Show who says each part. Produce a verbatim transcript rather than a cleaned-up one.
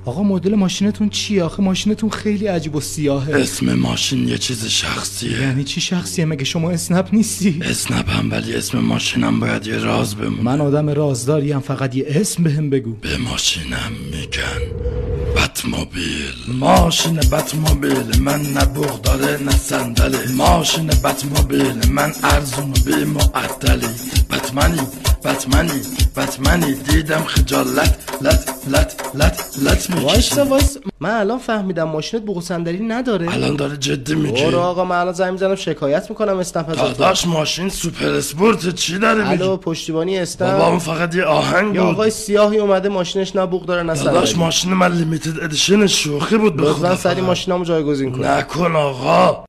Speaker 1: آقا مدل ماشینتون چیه؟ آخه ماشینتون خیلی عجیب و سیاهه.
Speaker 2: اسم ماشین یه چیز شخصیه.
Speaker 1: یعنی چی شخصیه؟ مگه شما اسنپ نیستی؟
Speaker 2: اسنپم، ولی اسم ماشینم باید یه راز بمونه.
Speaker 1: من آدم رازداریم، فقط یه اسم بهم بگو.
Speaker 2: به ماشینم میگن بتموبیل. ماشین بتموبیل من نه بوق داره نه صندلی. ماشین بتموبیل من ارزون و بی معدلی. بتمنی بتمنی بتمنی دیدم خجالت لت لت لت لت میکشی.
Speaker 1: وایسا وایسا، من الان فهمیدم ماشینت بوق و صندلی نداره.
Speaker 2: الان داره جدی میگی؟
Speaker 1: برو آقا، من الان زنگ میزنم شکایت میکنم اسنپ ازت.
Speaker 2: داداش ماشین سوپر اسپورت چی داره میگی؟
Speaker 1: الو پشتیبانی اسنپ.
Speaker 2: بابا اون فقط یه آهنگ بود.
Speaker 1: یا آقای سیاهی اومده ماشینش نه بوق داره نه صندلی.
Speaker 2: داداش ماشین من لیمیتد ادیشن شوخی بود.
Speaker 1: لطفا سری ماشینامو جایگزین کن.
Speaker 2: نکن آقا.